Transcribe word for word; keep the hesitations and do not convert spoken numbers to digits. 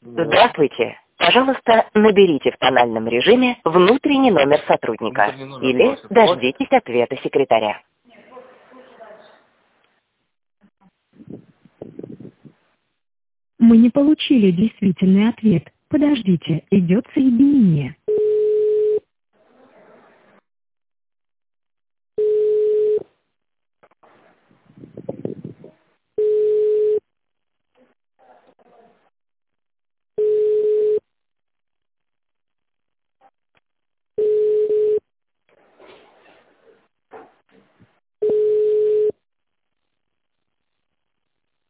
Здравствуйте. Пожалуйста, наберите в тональном режиме внутренний номер сотрудника или дождитесь ответа секретаря. Мы не получили действительный ответ. Подождите, идет соединение.